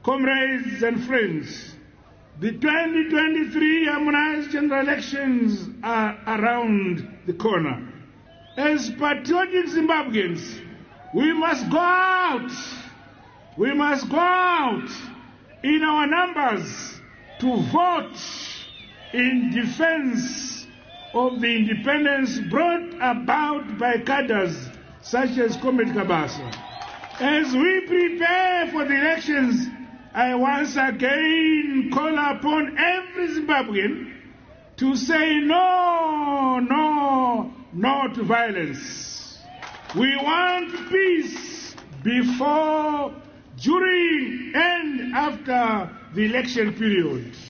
Comrades and friends, the 2023 harmonized general elections are around the corner. As patriotic Zimbabweans, we must go out. We must go out in our numbers to vote in defense of the independence brought about by cadres such as Comrade Kabasa. As we prepare for the elections, I once again call upon every Zimbabwean to say no, no, no to violence. We want peace before, during, and after the election period.